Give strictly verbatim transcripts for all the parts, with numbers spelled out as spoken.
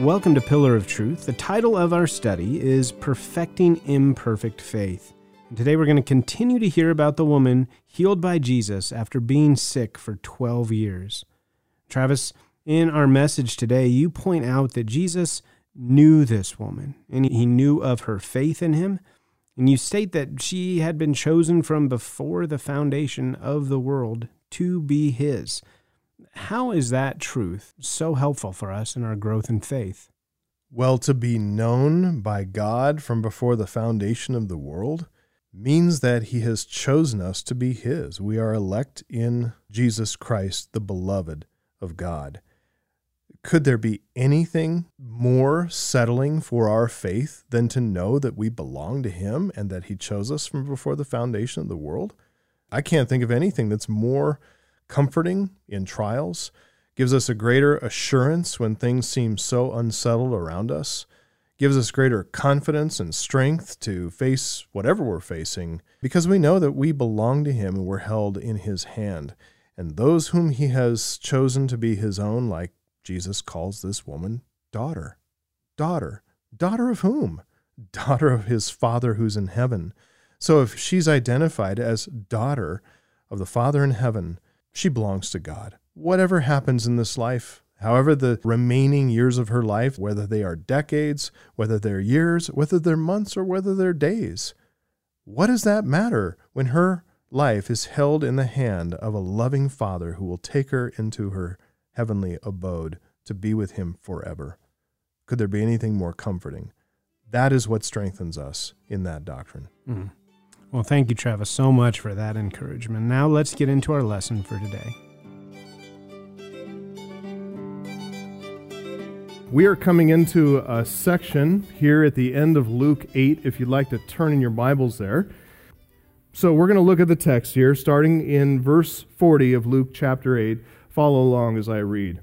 Welcome to Pillar of Truth. The title of our study is Perfecting Imperfect Faith. And today we're going to continue to hear about the woman healed by Jesus after being sick for twelve years. Travis, in our message today, you point out that Jesus knew this woman, and he knew of her faith in him, and you state that she had been chosen from before the foundation of the world to be his. How is that truth so helpful for us in our growth in faith? Well, to be known by God from before the foundation of the world means that he has chosen us to be his. We are elect in Jesus Christ, the beloved of God. Could there be anything more settling for our faith than to know that we belong to him and that he chose us from before the foundation of the world? I can't think of anything that's more comforting in trials, gives us a greater assurance when things seem so unsettled around us, gives us greater confidence and strength to face whatever we're facing, because we know that we belong to him and we're held in his hand. And those whom he has chosen to be his own, like Jesus calls this woman, daughter. Daughter. Daughter of whom? Daughter of his Father who's in heaven. So if she's identified as daughter of the Father in heaven, she belongs to God. Whatever happens in this life, however the remaining years of her life, whether they are decades, whether they're years, whether they're months, or whether they're days, what does that matter when her life is held in the hand of a loving Father who will take her into her heavenly abode to be with him forever? Could there be anything more comforting? That is what strengthens us in that doctrine. Mm. Well, thank you, Travis, so much for that encouragement. Now let's get into our lesson for today. We are coming into a section here at the end of Luke eight, if you'd like to turn in your Bibles there. So we're going to look at the text here, starting in verse forty of Luke chapter eight. Follow along as I read.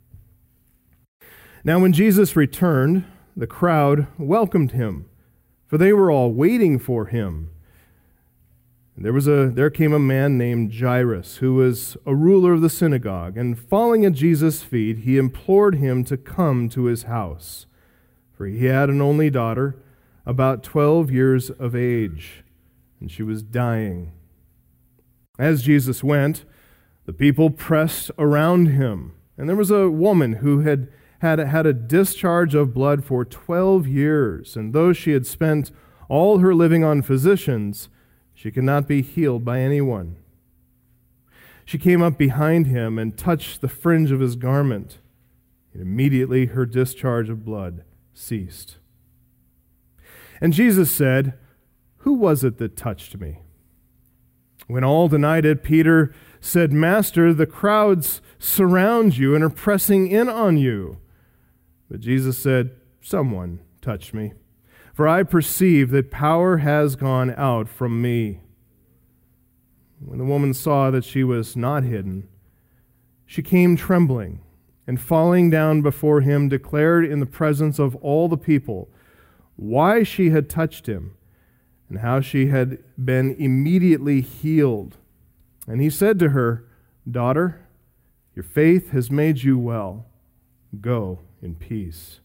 Now when Jesus returned, the crowd welcomed him, for they were all waiting for him. There was a there came a man named Jairus, who was a ruler of the synagogue, and falling at Jesus' feet, he implored him to come to his house. For he had an only daughter, about twelve years of age, and she was dying. As Jesus went, the people pressed around him, and there was a woman who had had, had a discharge of blood for twelve years, and though she had spent all her living on physicians, she could not be healed by anyone. She came up behind him and touched the fringe of his garment, and immediately her discharge of blood ceased. And Jesus said, "Who was it that touched me?" When all denied it, Peter said, "Master, the crowds surround you and are pressing in on you." But Jesus said, "Someone touched me, for I perceive that power has gone out from me." When the woman saw that she was not hidden, she came trembling, and falling down before him, declared in the presence of all the people why she had touched him, and how she had been immediately healed. And he said to her, "Daughter, your faith has made you well. Go in peace."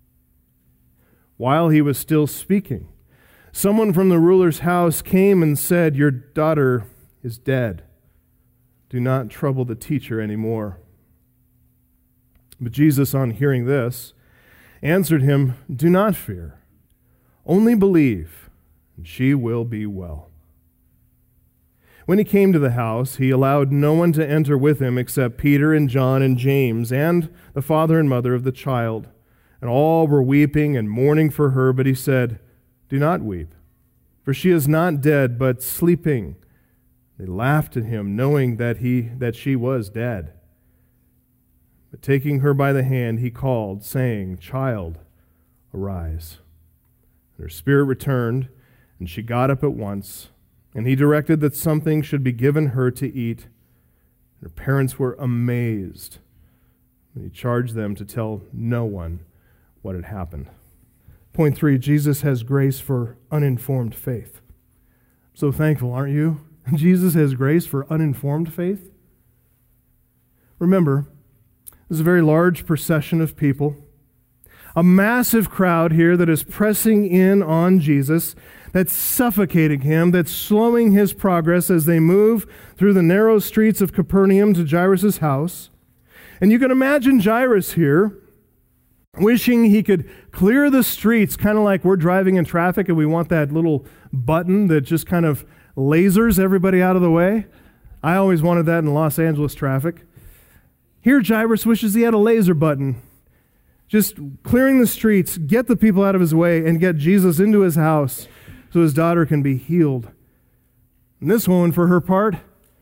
While he was still speaking, someone from the ruler's house came and said, "Your daughter is dead. Do not trouble the teacher anymore." But Jesus, on hearing this, answered him, "Do not fear. Only believe, and she will be well." When he came to the house, he allowed no one to enter with him except Peter and John and James and the father and mother of the child. And all were weeping and mourning for her, but he said, "Do not weep, for she is not dead, but sleeping." They laughed at him, knowing that he that she was dead. But taking her by the hand, he called, saying, "Child, arise." And her spirit returned, and she got up at once. And he directed that something should be given her to eat. And her parents were amazed. And he charged them to tell no one what had happened. Point three, Jesus has grace for uninformed faith. So thankful, aren't you? Jesus has grace for uninformed faith. Remember, this is a very large procession of people. A massive crowd here that is pressing in on Jesus, that's suffocating him, that's slowing his progress as they move through the narrow streets of Capernaum to Jairus' house. And you can imagine Jairus here, wishing he could clear the streets, kind of like we're driving in traffic and we want that little button that just kind of lasers everybody out of the way. I always wanted that in Los Angeles traffic. Here, Jairus wishes he had a laser button. Just clearing the streets, get the people out of his way, and get Jesus into his house so his daughter can be healed. And this woman, for her part,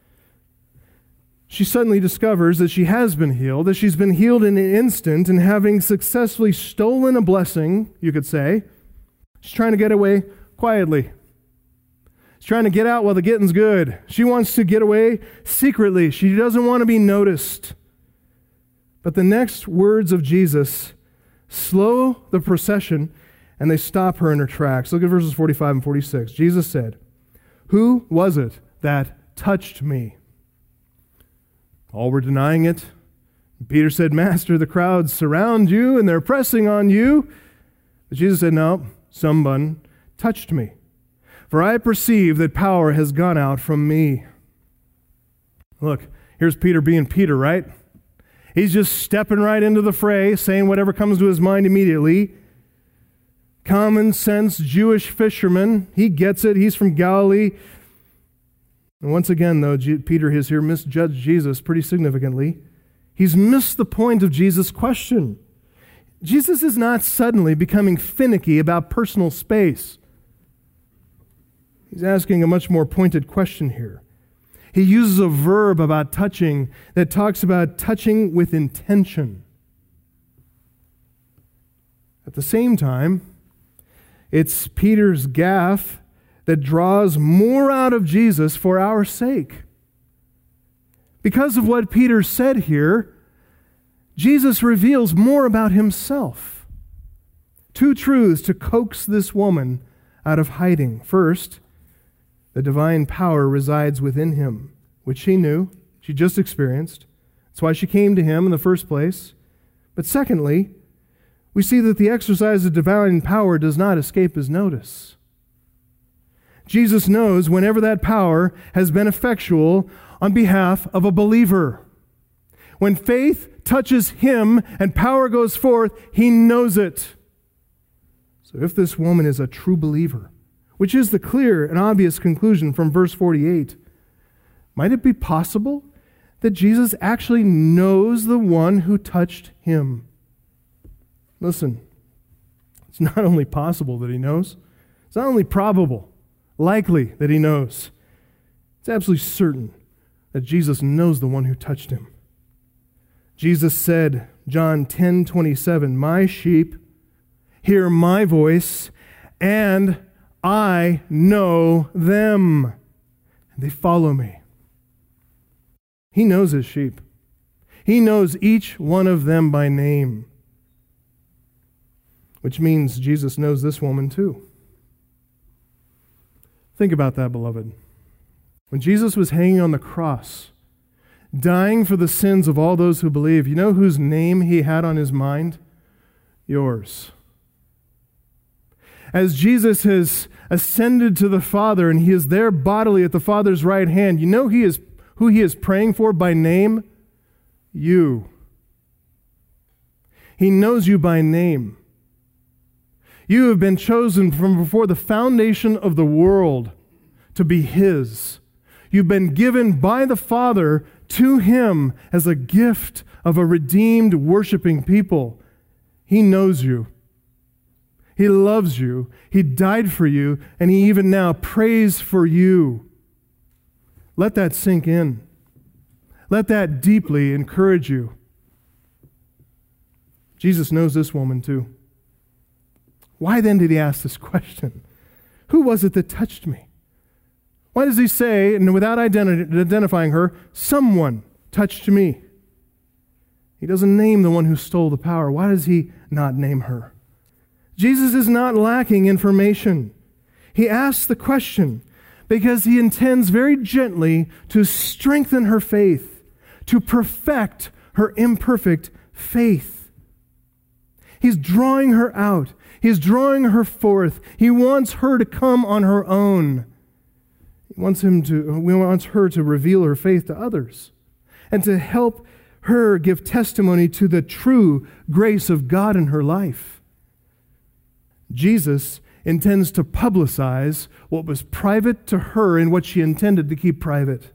she suddenly discovers that she has been healed, that she's been healed in an instant, and having successfully stolen a blessing, you could say, she's trying to get away quietly. She's trying to get out while the getting's good. She wants to get away secretly. She doesn't want to be noticed. But the next words of Jesus slow the procession, and they stop her in her tracks. Look at verses forty-five and forty-six. Jesus said, "Who was it that touched me?" All were denying it. Peter said, "Master, the crowds surround you, and they're pressing on you." But Jesus said, "No, someone touched me. For I perceive that power has gone out from me." Look, here's Peter being Peter, right? He's just stepping right into the fray, saying whatever comes to his mind immediately. Common sense Jewish fisherman. He gets it. He's from Galilee. And once again, though, Peter has here misjudged Jesus pretty significantly. He's missed the point of Jesus' question. Jesus is not suddenly becoming finicky about personal space. He's asking a much more pointed question here. He uses a verb about touching that talks about touching with intention. At the same time, it's Peter's gaffe that draws more out of Jesus for our sake. Because of what Peter said here, Jesus reveals more about himself. Two truths to coax this woman out of hiding. First, the divine power resides within him, which she knew, she just experienced. That's why she came to him in the first place. But secondly, we see that the exercise of divine power does not escape his notice. Jesus knows whenever that power has been effectual on behalf of a believer. When faith touches him and power goes forth, he knows it. So if this woman is a true believer, which is the clear and obvious conclusion from verse forty-eight, might it be possible that Jesus actually knows the one who touched him? Listen, it's not only possible that he knows, it's not only probable, likely that he knows. It's absolutely certain that Jesus knows the one who touched him. Jesus said, John ten twenty-seven, "My sheep hear my voice, and I know them, and they follow me." He knows his sheep. He knows each one of them by name, which means Jesus knows this woman too. Think about that, beloved. When Jesus was hanging on the cross, dying for the sins of all those who believe, you know whose name he had on his mind? Yours. As Jesus has ascended to the Father and he is there bodily at the Father's right hand, you know he is who he is praying for by name? You. He knows you by name. You have been chosen from before the foundation of the world to be his. You've been given by the Father to him as a gift of a redeemed, worshiping people. He knows you. He loves you. He died for you, and he even now prays for you. Let that sink in. Let that deeply encourage you. Jesus knows this woman too. Why then did he ask this question? Who was it that touched me? Why does he say, and without identi- identifying her, someone touched me? He doesn't name the one who stole the power. Why does he not name her? Jesus is not lacking information. He asks the question because he intends very gently to strengthen her faith, to perfect her imperfect faith. He's drawing her out. He's drawing her forth. He wants her to come on her own. He wants him to, he wants her to reveal her faith to others and to help her give testimony to the true grace of God in her life. Jesus intends to publicize what was private to her and what she intended to keep private.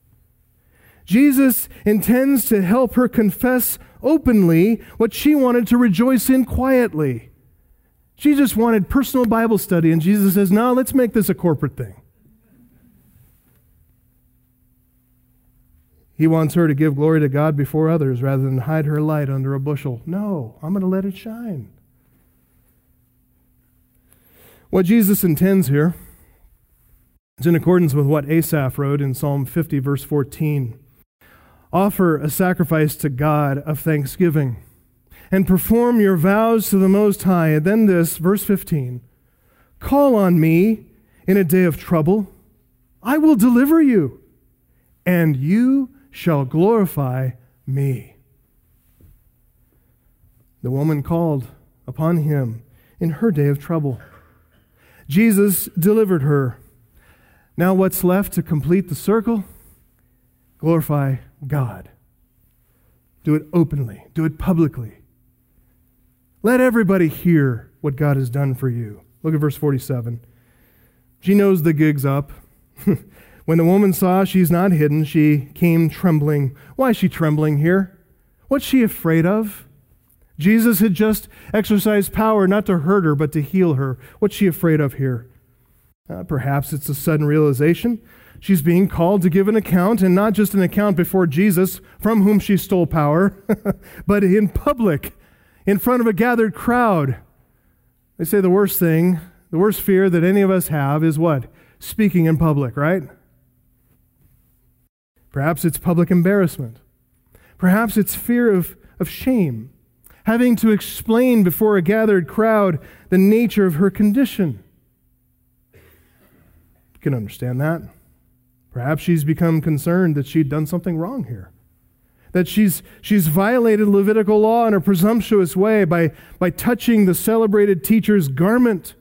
Jesus intends to help her confess openly what she wanted to rejoice in quietly. She just wanted personal Bible study, and Jesus says, no, let's make this a corporate thing. He wants her to give glory to God before others rather than hide her light under a bushel. No, I'm going to let it shine. What Jesus intends here is in accordance with what Asaph wrote in Psalm fifty, verse fourteen. Offer a sacrifice to God of thanksgiving and perform your vows to the Most High. And then this, verse fifteen, call on me in a day of trouble. I will deliver you, and you shall glorify me. The woman called upon him in her day of trouble. Jesus delivered her. Now what's left to complete the circle? Glorify God. Do it openly. Do it publicly. Let everybody hear what God has done for you. Look at verse forty-seven. She knows the gig's up. When the woman saw she's not hidden, she came trembling. Why is she trembling here? What's she afraid of? Jesus had just exercised power not to hurt her, but to heal her. What's she afraid of here? Uh, perhaps it's a sudden realization. She's being called to give an account, and not just an account before Jesus, from whom she stole power, but in public, in front of a gathered crowd. They say the worst thing, the worst fear that any of us have is what? Speaking in public, right? Perhaps it's public embarrassment. Perhaps it's fear of, of shame, having to explain before a gathered crowd the nature of her condition. You can understand that. Perhaps she's become concerned that she'd done something wrong here, that she's she's violated Levitical law in a presumptuous way by, by touching the celebrated teacher's garment.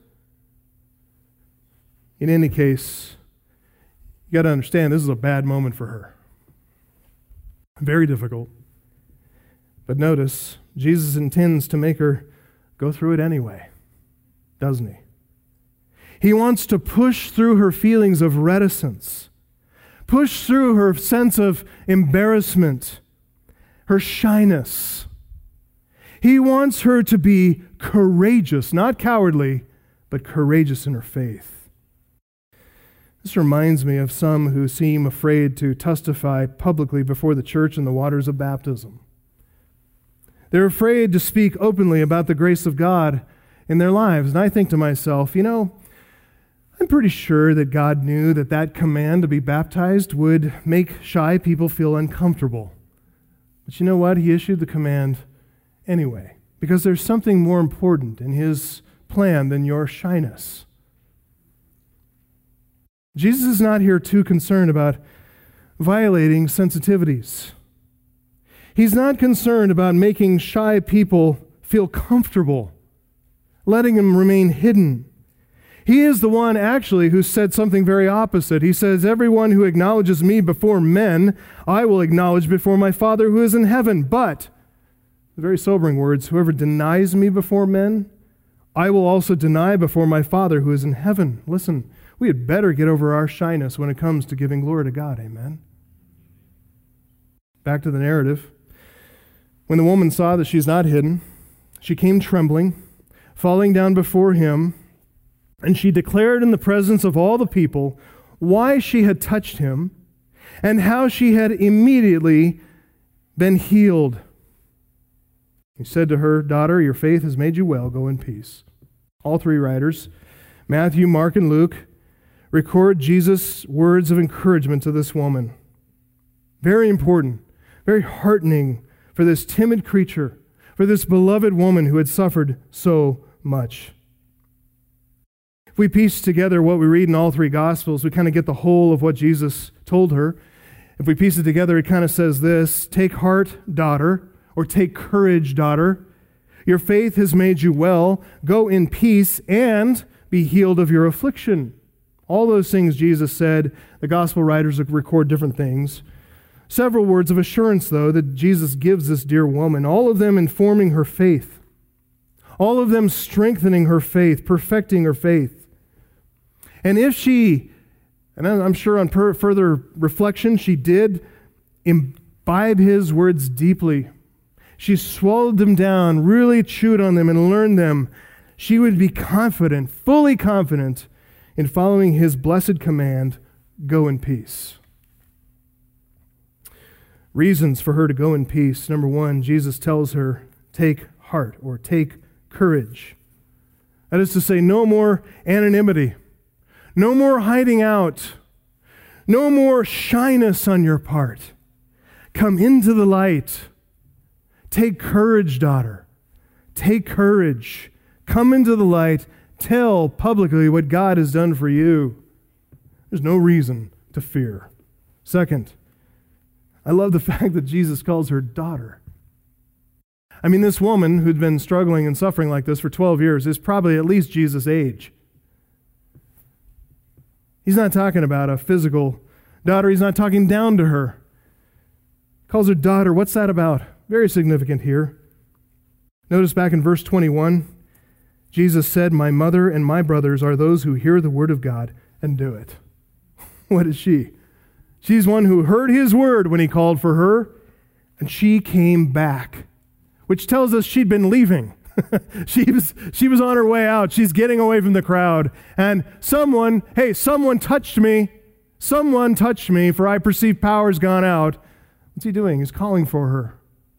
In any case, you got to understand this is a bad moment for her. Very difficult. But notice, Jesus intends to make her go through it anyway, doesn't he? He wants to push through her feelings of reticence, push through her sense of embarrassment, her shyness. He wants her to be courageous, not cowardly, but courageous in her faith. This reminds me of some who seem afraid to testify publicly before the church in the waters of baptism. They're afraid to speak openly about the grace of God in their lives. And I think to myself, you know, I'm pretty sure that God knew that that command to be baptized would make shy people feel uncomfortable. But you know what? He issued the command anyway, because there's something more important in his plan than your shyness. Jesus is not here too concerned about violating sensitivities. He's not concerned about making shy people feel comfortable, letting them remain hidden. He is the one actually who said something very opposite. He says, everyone who acknowledges me before men, I will acknowledge before my Father who is in heaven. But, the very sobering words, whoever denies me before men, I will also deny before my Father who is in heaven. Listen, we had better get over our shyness when it comes to giving glory to God. Amen. Back to the narrative. When the woman saw that she's not hidden, she came trembling, falling down before him, and she declared in the presence of all the people why she had touched him and how she had immediately been healed. He said to her, "Daughter, your faith has made you well. Go in peace." All three writers, Matthew, Mark, and Luke, record Jesus' words of encouragement to this woman. Very important, very heartening for this timid creature, for this beloved woman who had suffered so much. If we piece together what we read in all three Gospels, we kind of get the whole of what Jesus told her. If we piece it together, it kind of says this: take heart, daughter, or take courage, daughter. Your faith has made you well. Go in peace and be healed of your affliction. All those things Jesus said. The gospel writers record different things. Several words of assurance, though, that Jesus gives this dear woman, all of them informing her faith, all of them strengthening her faith, perfecting her faith. And if she, and I'm sure on per, further reflection, she did imbibe his words deeply. She swallowed them down, really chewed on them and learned them. She would be confident, fully confident in following his blessed command, go in peace. Reasons for her to go in peace. Number one, Jesus tells her, take heart or take courage. That is to say, no more anonymity, no more hiding out, no more shyness on your part. Come into the light. Take courage, daughter. Take courage. Come into the light. Tell publicly what God has done for you. There's no reason to fear. Second, I love the fact that Jesus calls her daughter. I mean, this woman who'd been struggling and suffering like this for twelve years is probably at least Jesus' age. He's not talking about a physical daughter. He's not talking down to her. He calls her daughter. What's that about? Very significant here. Notice back in verse twenty-one, Jesus said, my mother and my brothers are those who hear the word of God and do it. What is she? She's one who heard his word when he called for her, and she came back, which tells us she'd been leaving. she was she was on her way out. She's getting away from the crowd. And someone, hey, someone touched me. Someone touched me, for I perceive power's gone out. What's he doing? He's calling for her.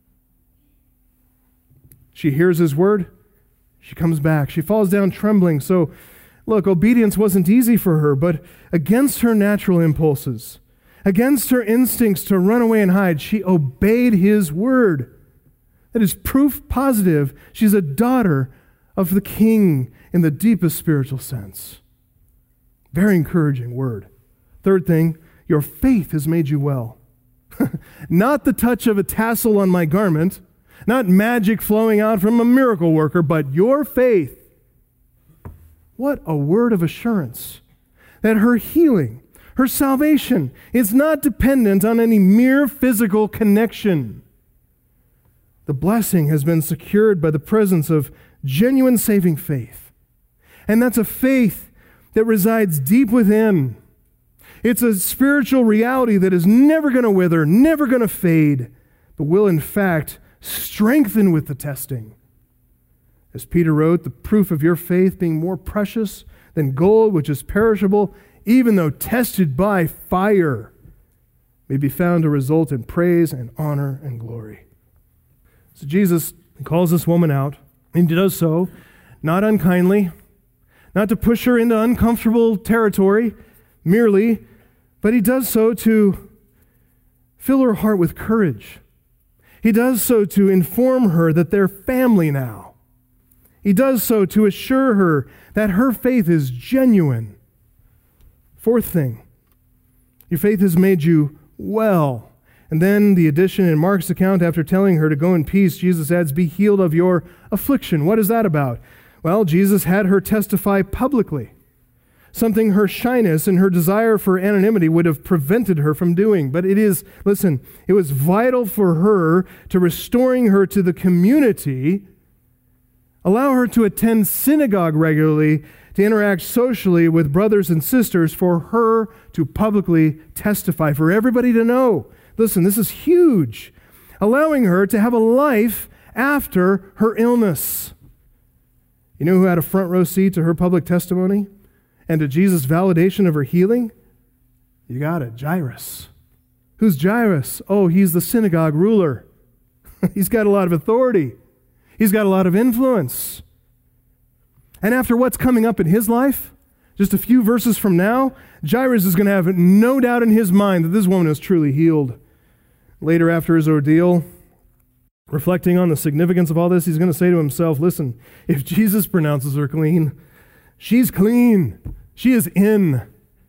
She hears his word. She comes back. She falls down trembling. So, look, obedience wasn't easy for her, but against her natural impulses, against her instincts to run away and hide, she obeyed his word. That is proof positive she's a daughter of the King in the deepest spiritual sense. Very encouraging word. Third thing, your faith has made you well. Not the touch of a tassel on my garment, not magic flowing out from a miracle worker, but your faith. What a word of assurance that her healing, her salvation, is not dependent on any mere physical connection. The blessing has been secured by the presence of genuine saving faith. And that's a faith that resides deep within. It's a spiritual reality that is never going to wither, never going to fade, but will in fact strengthen with the testing. As Peter wrote, the proof of your faith being more precious than gold, which is perishable, even though tested by fire, may be found to result in praise and honor and glory. So Jesus calls this woman out, and he does so not unkindly, not to push her into uncomfortable territory merely, but he does so to fill her heart with courage. He does so to inform her that they're family now. He does so to assure her that her faith is genuine. Fourth thing, your faith has made you well. And then the addition in Mark's account, after telling her to go in peace, Jesus adds, be healed of your affliction. What is that about? Well, Jesus had her testify publicly, something her shyness and her desire for anonymity would have prevented her from doing. But it is, listen, it was vital for her to restoring her to the community, allow her to attend synagogue regularly, to interact socially with brothers and sisters, for her to publicly testify, for everybody to know. Listen, this is huge. Allowing her to have a life after her illness. You know who had a front row seat to her public testimony and to Jesus' validation of her healing? You got it, Jairus. Who's Jairus? Oh, he's the synagogue ruler. He's got a lot of authority. He's got a lot of influence. And after what's coming up in his life, just a few verses from now, Jairus is going to have no doubt in his mind that this woman is truly healed. Later, after his ordeal, reflecting on the significance of all this, he's going to say to himself, listen, if Jesus pronounces her clean, she's clean. She is in.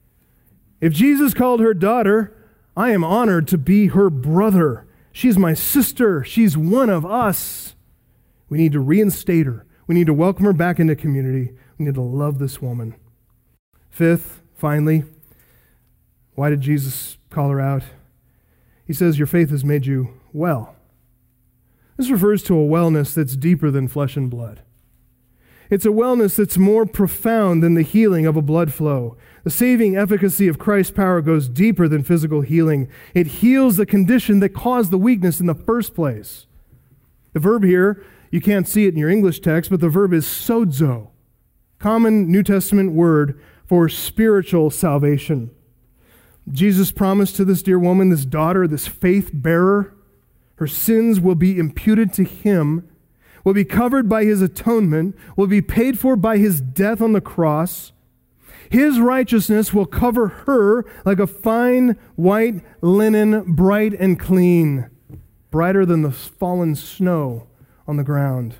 If Jesus called her daughter, I am honored to be her brother. She's my sister. She's one of us. We need to reinstate her. We need to welcome her back into community. We need to love this woman. Fifth, finally, why did Jesus call her out? He says, your faith has made you well. This refers to a wellness that's deeper than flesh and blood. It's a wellness that's more profound than the healing of a blood flow. The saving efficacy of Christ's power goes deeper than physical healing. It heals the condition that caused the weakness in the first place. The verb here, you can't see it in your English text, but the verb is sozo, common New Testament word for spiritual salvation. Jesus promised to this dear woman, this daughter, this faith bearer, her sins will be imputed to him, will be covered by his atonement, will be paid for by his death on the cross. His righteousness will cover her like a fine white linen, bright and clean, brighter than the fallen snow on the ground.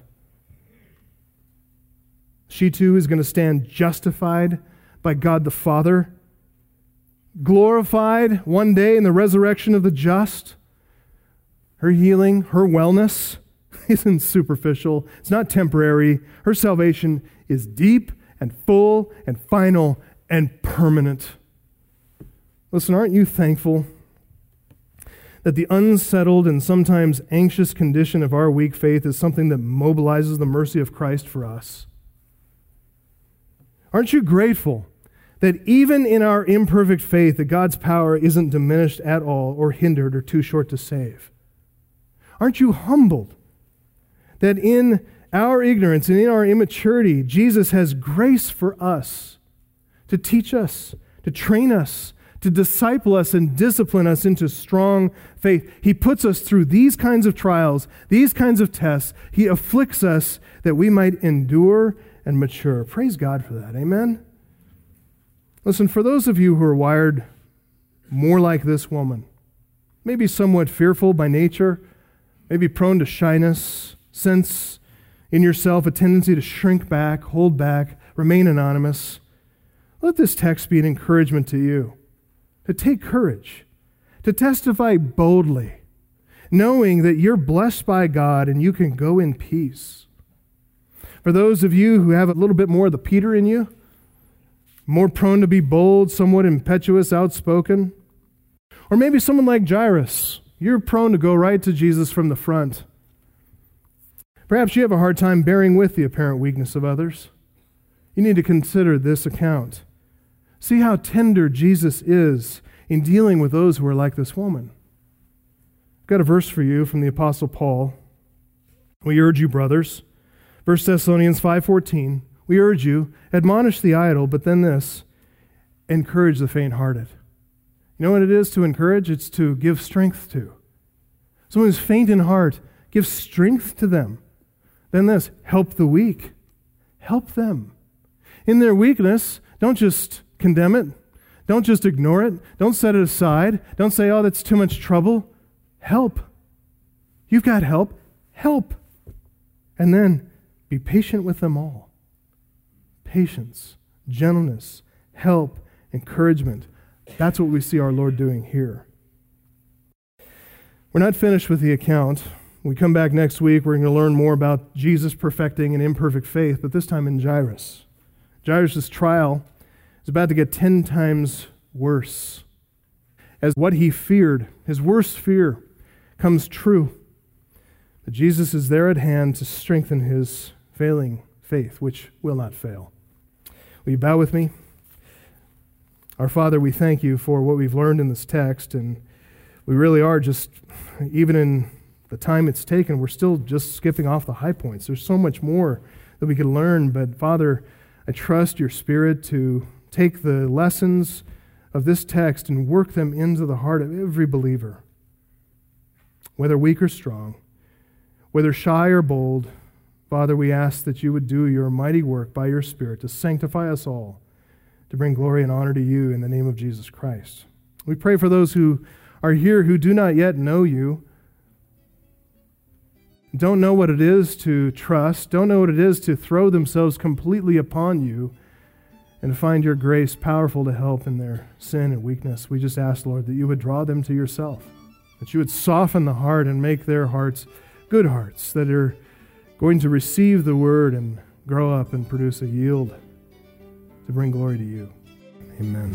She too is going to stand justified by God the Father, glorified one day in the resurrection of the just. Her healing, her wellness isn't superficial. It's not temporary. Her salvation is deep and full and final and permanent. Listen, aren't you thankful that the unsettled and sometimes anxious condition of our weak faith is something that mobilizes the mercy of Christ for us? Aren't you grateful that even in our imperfect faith, that God's power isn't diminished at all or hindered or too short to save? Aren't you humbled that in our ignorance and in our immaturity, Jesus has grace for us to teach us, to train us, to disciple us and discipline us into strong faith? He puts us through these kinds of trials, these kinds of tests. He afflicts us that we might endure and mature. Praise God for that. Amen? Listen, for those of you who are wired more like this woman, maybe somewhat fearful by nature, maybe prone to shyness, sense in yourself a tendency to shrink back, hold back, remain anonymous, let this text be an encouragement to you to take courage, to testify boldly, knowing that you're blessed by God and you can go in peace. For those of you who have a little bit more of the Peter in you, more prone to be bold, somewhat impetuous, outspoken, or maybe someone like Jairus, you're prone to go right to Jesus from the front. Perhaps you have a hard time bearing with the apparent weakness of others. You need to consider this account. See how tender Jesus is in dealing with those who are like this woman. I've got a verse for you from the Apostle Paul. We urge you, brothers, First Thessalonians five fourteen, we urge you, admonish the idle, but then this, encourage the faint-hearted. You know what it is to encourage? It's to give strength to. Someone who's faint in heart, give strength to them. Then this, help the weak. Help them. In their weakness, don't just condemn it. Don't just ignore it. Don't set it aside. Don't say, oh, that's too much trouble. Help. You've got help. Help. And then be patient with them all. Patience, gentleness, help, encouragement. That's what we see our Lord doing here. We're not finished with the account. When we come back next week, we're going to learn more about Jesus perfecting an imperfect faith, but this time in Jairus. Jairus' trial is about to get ten times worse. As what he feared, his worst fear, comes true. But Jesus is there at hand to strengthen his failing faith, which will not fail. Will you bow with me? Our Father, we thank you for what we've learned in this text, and we really are just, even in the time it's taken, we're still just skipping off the high points. There's so much more that we could learn, but Father, I trust your Spirit to take the lessons of this text and work them into the heart of every believer, whether weak or strong, whether shy or bold. Father, we ask that you would do your mighty work by your Spirit to sanctify us all, to bring glory and honor to you in the name of Jesus Christ. We pray for those who are here who do not yet know you, don't know what it is to trust, don't know what it is to throw themselves completely upon you and to find your grace powerful to help in their sin and weakness. We just ask, Lord, that you would draw them to yourself, that you would soften the heart and make their hearts good hearts that are going to receive the word and grow up and produce a yield to bring glory to you. Amen.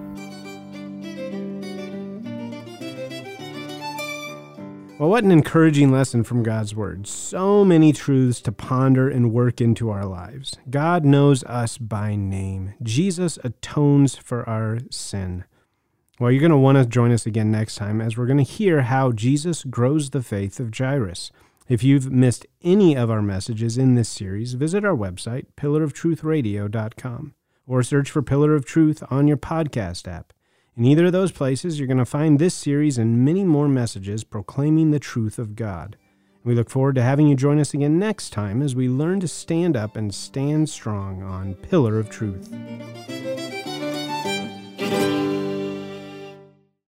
Well, what an encouraging lesson from God's Word. So many truths to ponder and work into our lives. God knows us by name. Jesus atones for our sin. Well, you're going to want to join us again next time as we're going to hear how Jesus grows the faith of Jairus. If you've missed any of our messages in this series, visit our website, pillar of truth radio dot com, or search for Pillar of Truth on your podcast app. In either of those places, you're going to find this series and many more messages proclaiming the truth of God. We look forward to having you join us again next time as we learn to stand up and stand strong on Pillar of Truth.